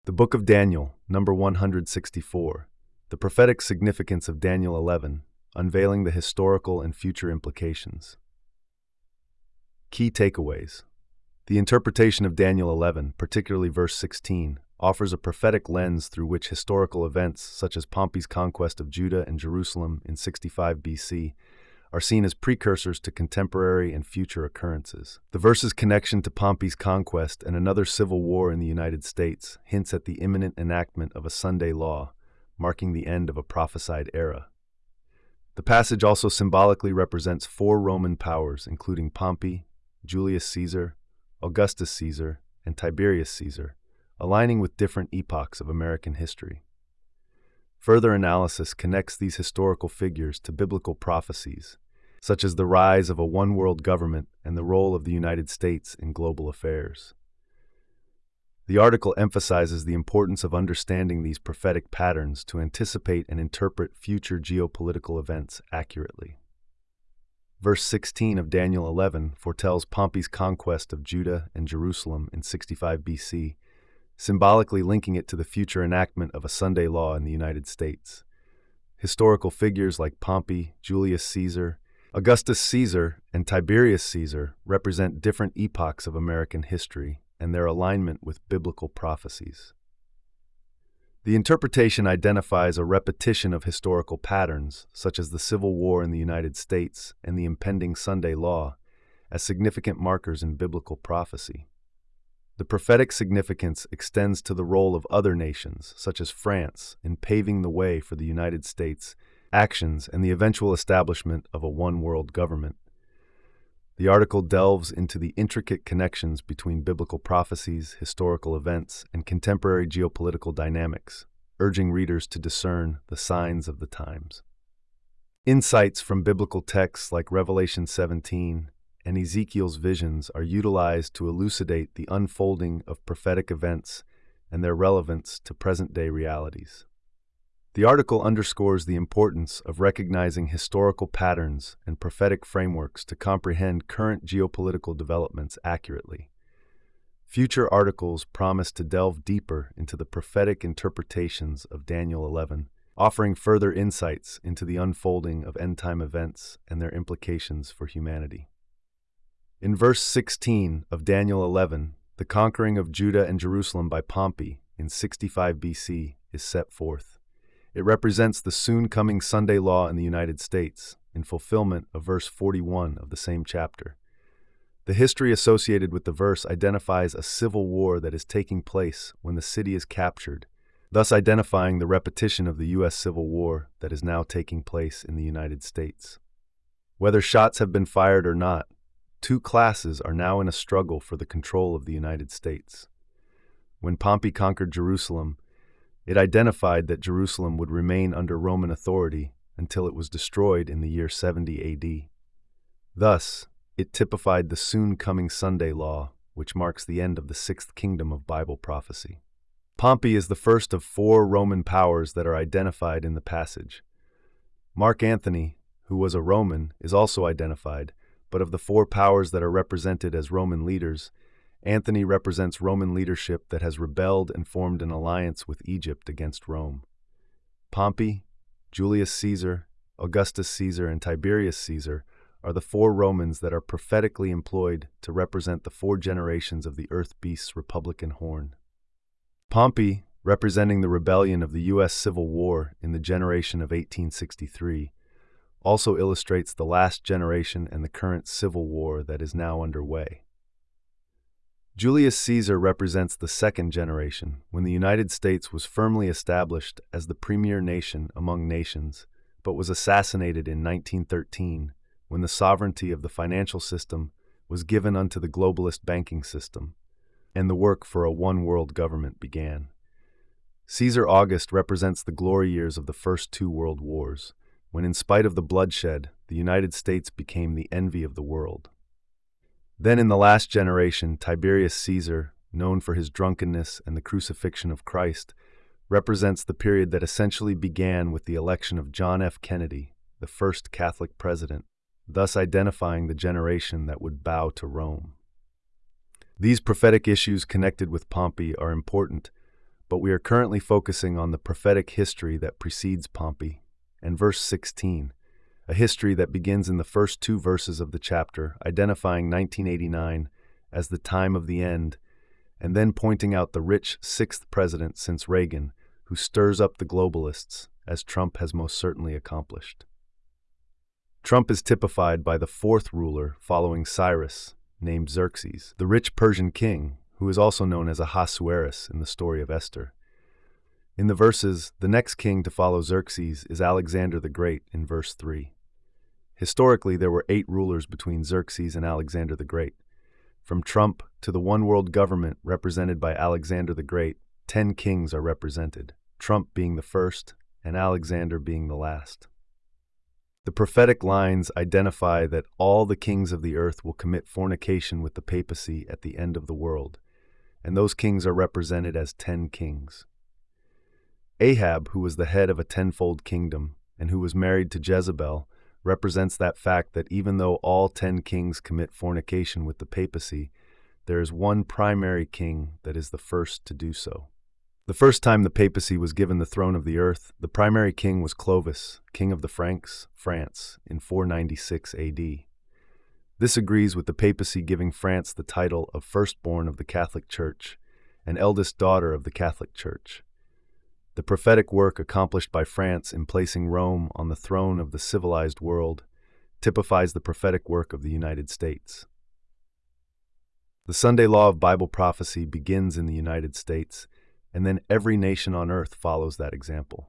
The Book of Daniel, number 164. The prophetic significance of Daniel 11, unveiling the historical and future implications. Key takeaways. The interpretation of Daniel 11, particularly verse 16, offers a prophetic lens through which historical events such as Pompey's conquest of Judah and Jerusalem in 65 BC are seen as precursors to contemporary and future occurrences. The verse's connection to Pompey's conquest and another civil war in the United States hints at the imminent enactment of a Sunday law, marking the end of a prophesied era. The passage also symbolically represents four Roman powers, including Pompey, Julius Caesar, Augustus Caesar, and Tiberius Caesar, aligning with different epochs of American history. Further analysis connects these historical figures to biblical prophecies, such as the rise of a one-world government and the role of the United States in global affairs. The article emphasizes the importance of understanding these prophetic patterns to anticipate and interpret future geopolitical events accurately. Verse 16 of Daniel 11 foretells Pompey's conquest of Judah and Jerusalem in 65 BC, symbolically linking it to the future enactment of a Sunday law in the United States. Historical figures like Pompey, Julius Caesar, Augustus Caesar, and Tiberius Caesar represent different epochs of American history and their alignment with biblical prophecies. The interpretation identifies a repetition of historical patterns, such as the Civil War in the United States and the impending Sunday law, as significant markers in biblical prophecy. The prophetic significance extends to the role of other nations, such as France, in paving the way for the United States' actions and the eventual establishment of a one-world government. The article delves into the intricate connections between biblical prophecies, historical events, and contemporary geopolitical dynamics, urging readers to discern the signs of the times. Insights from biblical texts like Revelation 17 and Ezekiel's visions are utilized to elucidate the unfolding of prophetic events and their relevance to present-day realities. The article underscores the importance of recognizing historical patterns and prophetic frameworks to comprehend current geopolitical developments accurately. Future articles promise to delve deeper into the prophetic interpretations of Daniel 11, offering further insights into the unfolding of end-time events and their implications for humanity. In verse 16 of Daniel 11, the conquering of Judah and Jerusalem by Pompey in 65 BC is set forth. It represents the soon-coming Sunday law in the United States, in fulfillment of verse 41 of the same chapter. The history associated with the verse identifies a civil war that is taking place when the city is captured, thus identifying the repetition of the U.S. Civil War that is now taking place in the United States. Whether shots have been fired or not, two classes are now in a struggle for the control of the United States. When Pompey conquered Jerusalem, it identified that Jerusalem would remain under Roman authority until it was destroyed in the year 70 AD. Thus, it typified the soon-coming Sunday law, which marks the end of the Sixth Kingdom of Bible prophecy. Pompey is the first of four Roman powers that are identified in the passage. Mark Antony, who was a Roman, is also identified, but of the four powers that are represented as Roman leaders, Antony represents Roman leadership that has rebelled and formed an alliance with Egypt against Rome. Pompey, Julius Caesar, Augustus Caesar, and Tiberius Caesar are the four Romans that are prophetically employed to represent the four generations of the Earth Beast's Republican horn. Pompey, representing the rebellion of the U.S. Civil War in the generation of 1863, also illustrates the last generation and the current civil war that is now underway. Julius Caesar represents the second generation, when the United States was firmly established as the premier nation among nations, but was assassinated in 1913, when the sovereignty of the financial system was given unto the globalist banking system, and the work for a one-world government began. Caesar August represents the glory years of the first two world wars, when in spite of the bloodshed, the United States became the envy of the world. Then in the last generation, Tiberius Caesar, known for his drunkenness and the crucifixion of Christ, represents the period that essentially began with the election of John F. Kennedy, the first Catholic president, thus identifying the generation that would bow to Rome. These prophetic issues connected with Pompey are important, but we are currently focusing on the prophetic history that precedes Pompey, and verse 16, a history that begins in the first two verses of the chapter, identifying 1989 as the time of the end, and then pointing out the rich sixth president since Reagan, who stirs up the globalists, as Trump has most certainly accomplished. Trump is typified by the fourth ruler following Cyrus, named Xerxes, the rich Persian king, who is also known as Ahasuerus in the story of Esther. In the verses, the next king to follow Xerxes is Alexander the Great in verse 3. Historically, there were 8 rulers between Xerxes and Alexander the Great. From Trump to the one-world government represented by Alexander the Great, 10 kings are represented, Trump being the first and Alexander being the last. The prophetic lines identify that all the kings of the earth will commit fornication with the papacy at the end of the world, and those kings are represented as 10 kings. Ahab, who was the head of a tenfold kingdom and who was married to Jezebel, represents that fact that even though all 10 kings commit fornication with the papacy, there is one primary king that is the first to do so. The first time the papacy was given the throne of the earth, the primary king was Clovis, king of the Franks, France, in 496 AD. This agrees with the papacy giving France the title of firstborn of the Catholic Church and eldest daughter of the Catholic Church. The prophetic work accomplished by France in placing Rome on the throne of the civilized world typifies the prophetic work of the United States. The Sunday law of Bible prophecy begins in the United States, and then every nation on earth follows that example.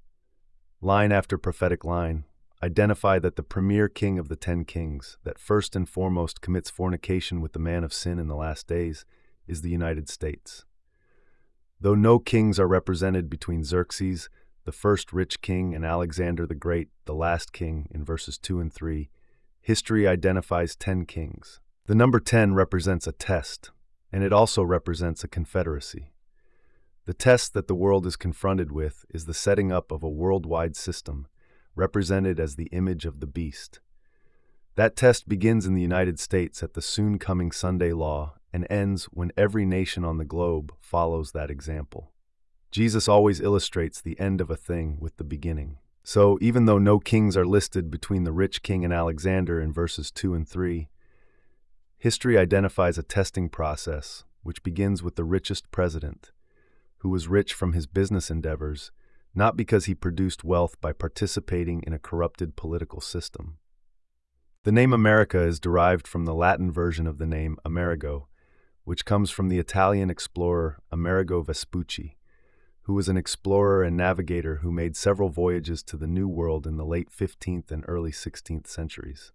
Line after prophetic line, identify that the premier king of the 10 kings, that first and foremost commits fornication with the man of sin in the last days, is the United States. Though no kings are represented between Xerxes, the first rich king, and Alexander the Great, the last king, in verses 2 and 3, history identifies 10 kings. The number 10 represents a test, and it also represents a confederacy. The test that the world is confronted with is the setting up of a worldwide system, represented as the image of the beast. That test begins in the United States at the soon-coming Sunday law and ends when every nation on the globe follows that example. Jesus always illustrates the end of a thing with the beginning. So, even though no kings are listed between the rich king and Alexander in verses 2 and 3, history identifies a testing process which begins with the richest president, who was rich from his business endeavors, not because he produced wealth by participating in a corrupted political system. The name America is derived from the Latin version of the name Amerigo, which comes from the Italian explorer Amerigo Vespucci, who was an explorer and navigator who made several voyages to the New World in the late 15th and early 16th centuries.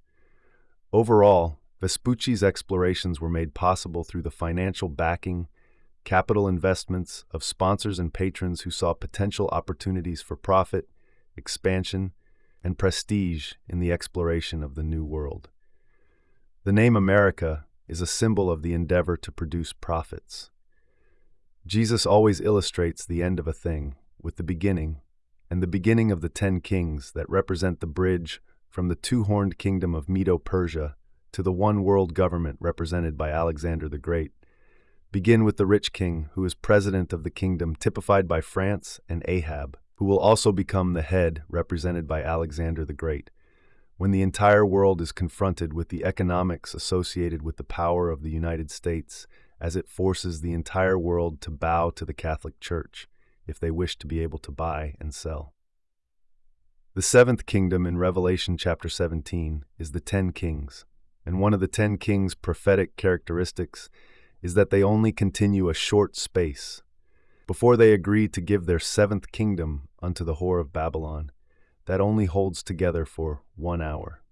Overall, Vespucci's explorations were made possible through the financial backing, capital investments of sponsors and patrons who saw potential opportunities for profit, expansion, and prestige in the exploration of the New World. The name America is a symbol of the endeavor to produce profits. Jesus always illustrates the end of a thing with the beginning, and the beginning of the 10 kings that represent the bridge from the two-horned kingdom of Medo-Persia to the one-world government represented by Alexander the Great, begin with the rich king who is president of the kingdom typified by France and Ahab, who will also become the head represented by Alexander the Great, when the entire world is confronted with the economics associated with the power of the United States as it forces the entire world to bow to the Catholic Church if they wish to be able to buy and sell. The seventh kingdom in Revelation chapter 17 is the 10 kings, and one of the 10 kings' prophetic characteristics is that they only continue a short space before they agree to give their 7th kingdom unto the whore of Babylon, that only holds together for 1 hour.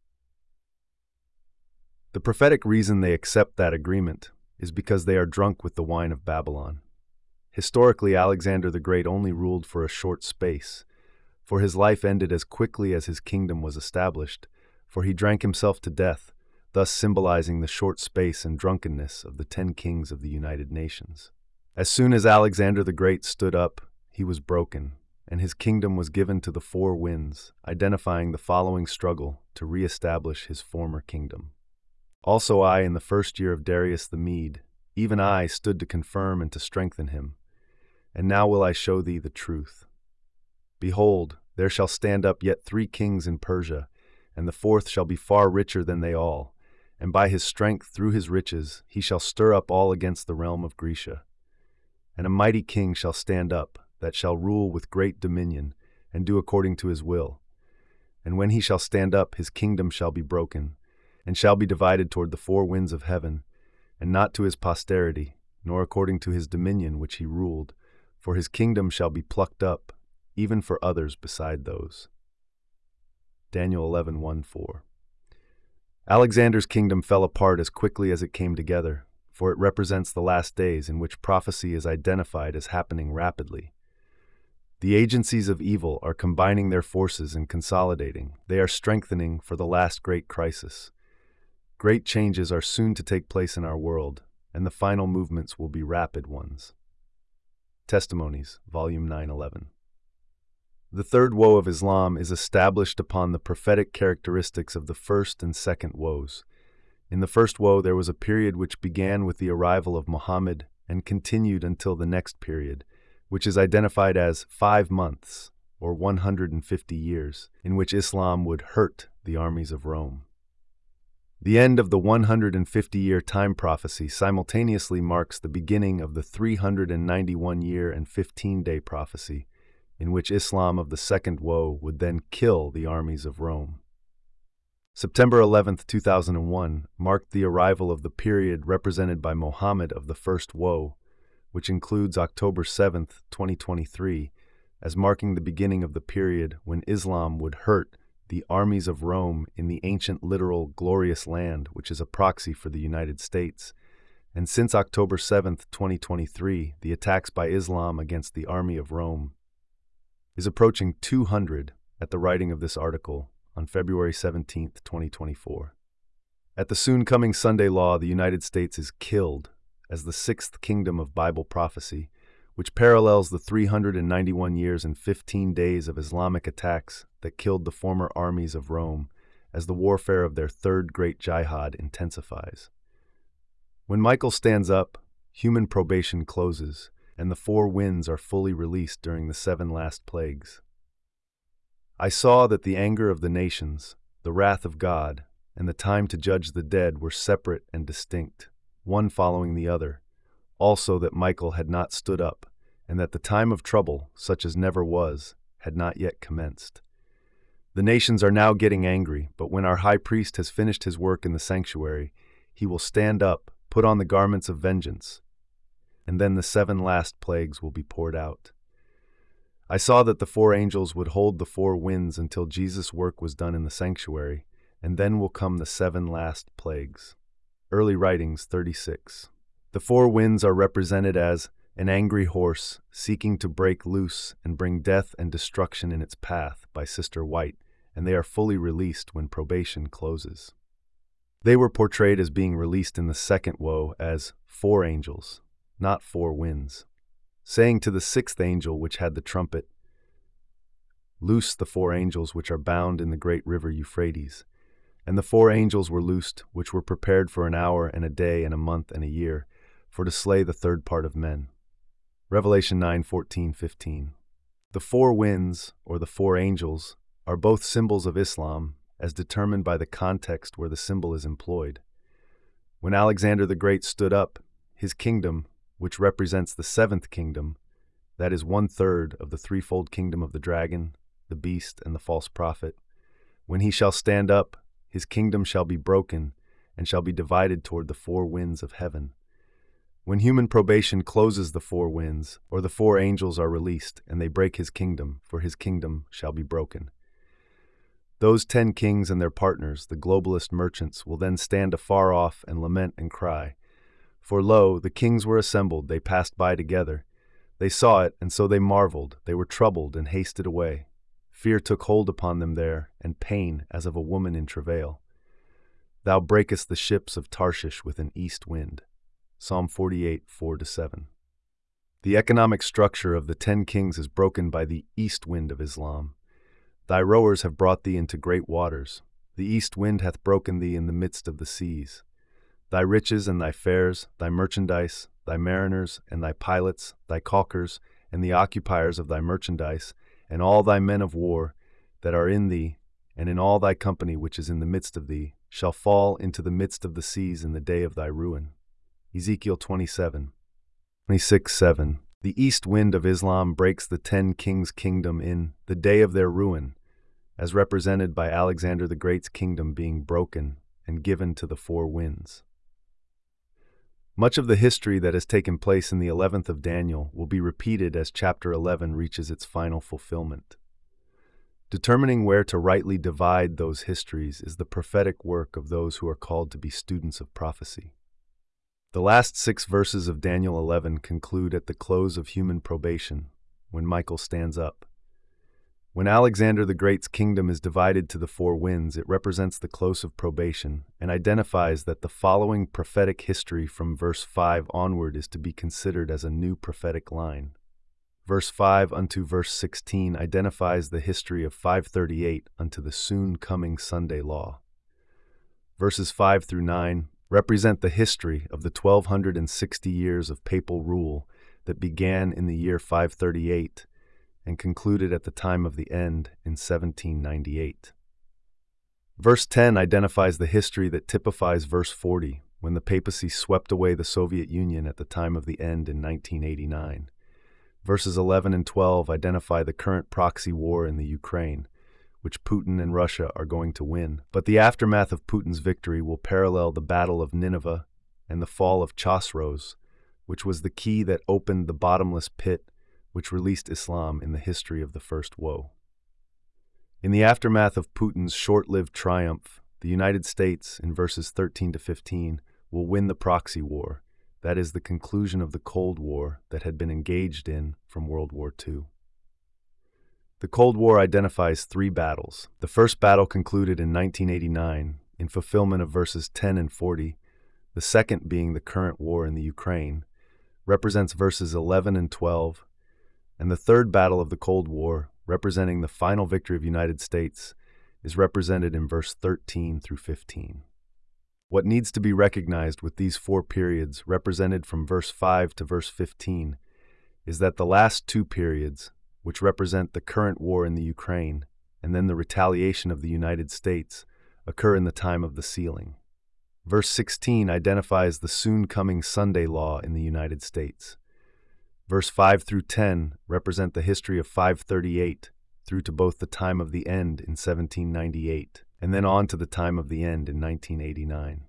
The prophetic reason they accept that agreement is because they are drunk with the wine of Babylon. Historically, Alexander the Great only ruled for a short space, for his life ended as quickly as his kingdom was established, for he drank himself to death, thus symbolizing the short space and drunkenness of the 10 kings of the United Nations. As soon as Alexander the Great stood up, he was broken, and his kingdom was given to the 4 winds, identifying the following struggle to re-establish his former kingdom. Also I, in the 1st year of Darius the Mede, even I stood to confirm and to strengthen him. And now will I show thee the truth. Behold, there shall stand up yet 3 kings in Persia, and the 4th shall be far richer than they all, and by his strength through his riches he shall stir up all against the realm of Grecia. And a mighty king shall stand up, that shall rule with great dominion, and do according to his will. And when he shall stand up, his kingdom shall be broken, and shall be divided toward the 4 winds of heaven, and not to his posterity, nor according to his dominion which he ruled, for his kingdom shall be plucked up, even for others beside those. Daniel 11:1-4. Alexander's kingdom fell apart as quickly as it came together, for it represents the last days in which prophecy is identified as happening rapidly. The agencies of evil are combining their forces and consolidating. They are strengthening for the last great crisis. Great changes are soon to take place in our world, and the final movements will be rapid ones. Testimonies, Volume 9:11. The third woe of Islam is established upon the prophetic characteristics of the first and second woes. In the first woe, there was a period which began with the arrival of Muhammad and continued until the next period, which is identified as 5 months, or 150 years, in which Islam would hurt the armies of Rome. The end of the 150-year time prophecy simultaneously marks the beginning of the 391-year and 15-day prophecy, in which Islam of the second woe would then kill the armies of Rome. September 11, 2001, marked the arrival of the period represented by Muhammad of the first woe, which includes October 7, 2023, as marking the beginning of the period when Islam would hurt the armies of Rome in the ancient literal glorious land, which is a proxy for the United States. And since October 7, 2023, the attacks by Islam against the army of Rome is approaching 200 at the writing of this article on February 17, 2024. At the soon-coming Sunday law, the United States is killed as the 6th kingdom of Bible prophecy, which parallels the 391 years and 15 days of Islamic attacks that killed the former armies of Rome as the warfare of their third great jihad intensifies. When Michael stands up, human probation closes, and the 4 winds are fully released during the 7 last plagues. I saw that the anger of the nations, the wrath of God, and the time to judge the dead were separate and distinct, one following the other. Also that Michael had not stood up, and that the time of trouble, such as never was, had not yet commenced. The nations are now getting angry, but when our high priest has finished his work in the sanctuary, he will stand up, put on the garments of vengeance, and then the 7 last plagues will be poured out. I saw that the 4 angels would hold the 4 winds until Jesus' work was done in the sanctuary, and then will come the 7 last plagues. Early Writings 36. The 4 winds are represented as an angry horse seeking to break loose and bring death and destruction in its path by Sister White, and they are fully released when probation closes. They were portrayed as being released in the second woe as 4 angels, not 4 winds, saying to the 6th angel which had the trumpet, "Loose the 4 angels which are bound in the great river Euphrates." And the 4 angels were loosed, which were prepared for an hour and a day and a month and a year, for to slay the third part of men. Revelation 9:14-15. The 4 winds, or the 4 angels, are both symbols of Islam, as determined by the context where the symbol is employed. When Alexander the Great stood up, his kingdom, which represents the 7th kingdom, that is 1/3 of the threefold kingdom of the dragon, the beast, and the false prophet, when he shall stand up, his kingdom shall be broken, and shall be divided toward the 4 winds of heaven. When human probation closes the 4 winds, or the 4 angels are released, and they break his kingdom, for his kingdom shall be broken. Those 10 kings and their partners, the globalist merchants, will then stand afar off and lament and cry. For lo, the kings were assembled, they passed by together. They saw it, and so they marveled, they were troubled and hasted away. Fear took hold upon them there, and pain as of a woman in travail. Thou breakest the ships of Tarshish with an east wind. Psalm 48, 4-7. The economic structure of the 10 kings is broken by the east wind of Islam. Thy rowers have brought thee into great waters. The east wind hath broken thee in the midst of the seas. Thy riches and thy fares, thy merchandise, thy mariners and thy pilots, thy caulkers, and the occupiers of thy merchandise, and all thy men of war that are in thee, and in all thy company which is in the midst of thee, shall fall into the midst of the seas in the day of thy ruin. Ezekiel 26:7. The east wind of Islam breaks the 10 kings' kingdom in the day of their ruin, as represented by Alexander the Great's kingdom being broken and given to the 4 winds. Much of the history that has taken place in the 11th of Daniel will be repeated as chapter 11 reaches its final fulfillment. Determining where to rightly divide those histories is the prophetic work of those who are called to be students of prophecy. The last 6 verses of Daniel 11 conclude at the close of human probation, when Michael stands up. When Alexander the Great's kingdom is divided to the 4 winds, it represents the close of probation and identifies that the following prophetic history from verse 5 onward is to be considered as a new prophetic line. Verse 5 unto verse 16 identifies the history of 538 unto the soon coming Sunday law. Verses 5 through 9 represent the history of the 1260 years of papal rule that began in the year 538 and concluded at the time of the end in 1798. Verse 10 identifies the history that typifies verse 40, when the papacy swept away the Soviet Union at the time of the end in 1989. Verses 11 and 12 identify the current proxy war in the Ukraine, which Putin and Russia are going to win. But the aftermath of Putin's victory will parallel the Battle of Nineveh and the fall of Chosroes, which was the key that opened the bottomless pit which released Islam in the history of the First Woe. In the aftermath of Putin's short-lived triumph, the United States, in verses 13 to 15, will win the proxy war, that is, the conclusion of the Cold War that had been engaged in from World War II. The Cold War identifies 3 battles. The first battle concluded in 1989, in fulfillment of verses 10 and 40, the second being the current war in the Ukraine, represents verses 11 and 12, and the third battle of the Cold War, representing the final victory of the United States, is represented in verse 13 through 15. What needs to be recognized with these 4 periods, represented from verse 5 to verse 15, is that the last 2 periods, which represent the current war in the Ukraine and then the retaliation of the United States, occur in the time of the sealing. Verse 16 identifies the soon-coming Sunday law in the United States. Verse 5 through 10 represent the history of 538 through to both the time of the end in 1798 and then on to the time of the end in 1989.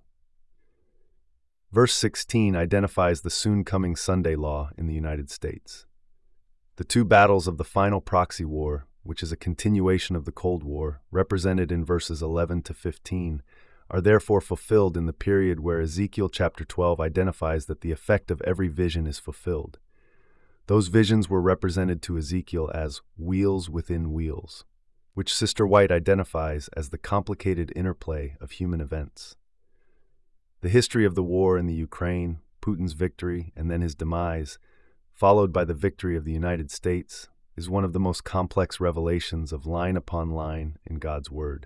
Verse 16 identifies the soon-coming Sunday law in the United States. The 2 battles of the final proxy war, which is a continuation of the Cold War, represented in verses 11 to 15, are therefore fulfilled in the period where Ezekiel chapter 12 identifies that the effect of every vision is fulfilled. Those visions were represented to Ezekiel as wheels within wheels, which Sister White identifies as the complicated interplay of human events. The history of the war in the Ukraine, Putin's victory, and then his demise, followed by the victory of the United States, is one of the most complex revelations of line upon line in God's Word.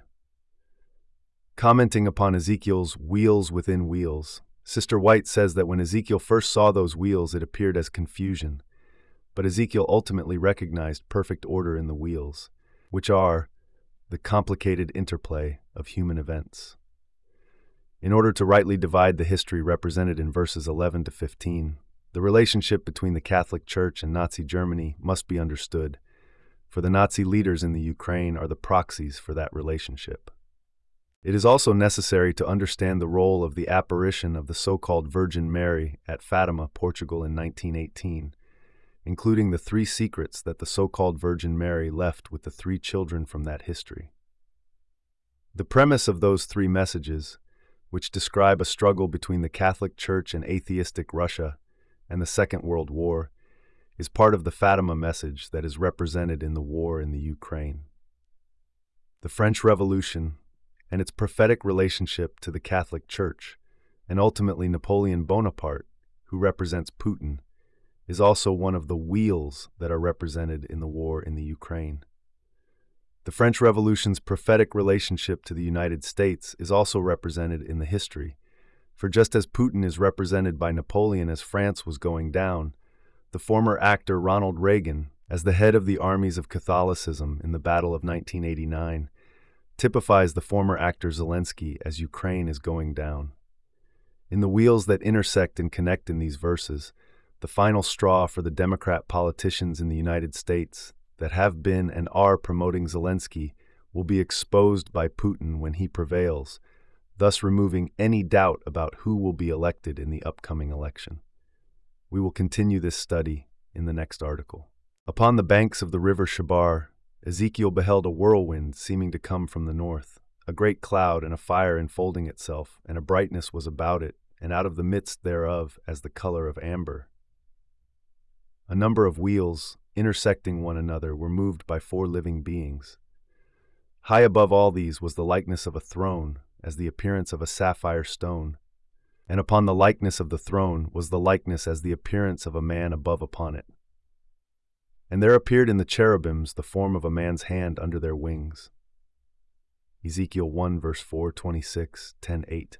Commenting upon Ezekiel's wheels within wheels, Sister White says that when Ezekiel first saw those wheels, it appeared as confusion, but Ezekiel ultimately recognized perfect order in the wheels, which are the complicated interplay of human events. In order to rightly divide the history represented in verses 11 to 15, the relationship between the Catholic Church and Nazi Germany must be understood, for the Nazi leaders in the Ukraine are the proxies for that relationship. It is also necessary to understand the role of the apparition of the so-called Virgin Mary at Fatima, Portugal in 1918, including the 3 secrets that the so-called Virgin Mary left with the 3 children from that history. The premise of those 3 messages, which describe a struggle between the Catholic Church and atheistic Russia and the Second World War, is part of the Fatima message that is represented in the war in the Ukraine. The French Revolution and its prophetic relationship to the Catholic Church, and ultimately Napoleon Bonaparte, who represents Putin, is also one of the wheels that are represented in the war in the Ukraine. The French Revolution's prophetic relationship to the United States is also represented in the history, for just as Putin is represented by Napoleon as France was going down, the former actor Ronald Reagan, as the head of the armies of Catholicism in the Battle of 1989, typifies the former actor Zelensky as Ukraine is going down. In the wheels that intersect and connect in these verses, the final straw for the Democrat politicians in the United States that have been and are promoting Zelensky will be exposed by Putin when he prevails, thus removing any doubt about who will be elected in the upcoming election. We will continue this study in the next article. Upon the banks of the river Chebar, Ezekiel beheld a whirlwind seeming to come from the north, a great cloud and a fire enfolding itself, and a brightness was about it, and out of the midst thereof as the color of amber. A number of wheels, intersecting one another, were moved by 4 living beings. High above all these was the likeness of a throne, as the appearance of a sapphire stone, and upon the likeness of the throne was the likeness as the appearance of a man above upon it. And there appeared in the cherubims the form of a man's hand under their wings. Ezekiel 1 verse 4, 26, 10:8.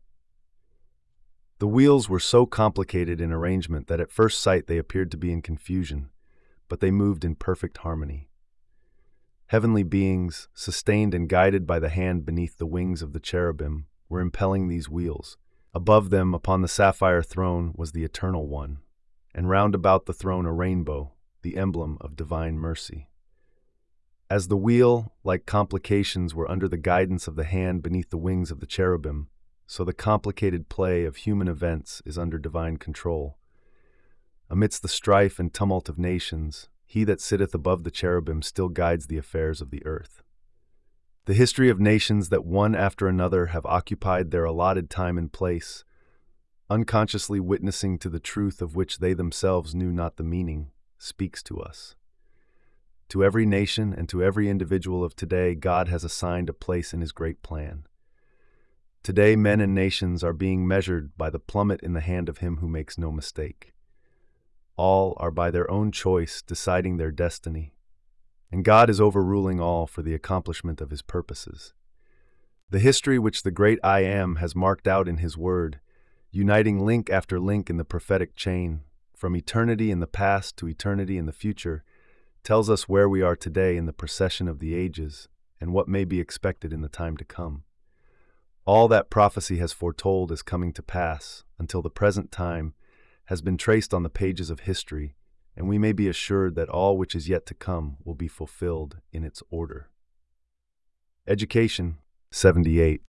The wheels were so complicated in arrangement that at first sight they appeared to be in confusion, but they moved in perfect harmony. Heavenly beings, sustained and guided by the hand beneath the wings of the cherubim, were impelling these wheels. Above them, upon the sapphire throne, was the Eternal One, and round about the throne a rainbow, the emblem of divine mercy. As the wheel, like complications, were under the guidance of the hand beneath the wings of the cherubim, so the complicated play of human events is under divine control. Amidst the strife and tumult of nations, he that sitteth above the cherubim still guides the affairs of the earth. The history of nations that one after another have occupied their allotted time and place, unconsciously witnessing to the truth of which they themselves knew not the meaning, speaks to us. To every nation and to every individual of today, God has assigned a place in his great plan. Today, men and nations are being measured by the plummet in the hand of him who makes no mistake. All are by their own choice deciding their destiny, and God is overruling all for the accomplishment of his purposes. The history which the great I Am has marked out in his word, uniting link after link in the prophetic chain, from eternity in the past to eternity in the future, tells us where we are today in the procession of the ages and what may be expected in the time to come. All that prophecy has foretold is coming to pass until the present time has been traced on the pages of history, and we may be assured that all which is yet to come will be fulfilled in its order. Education 78.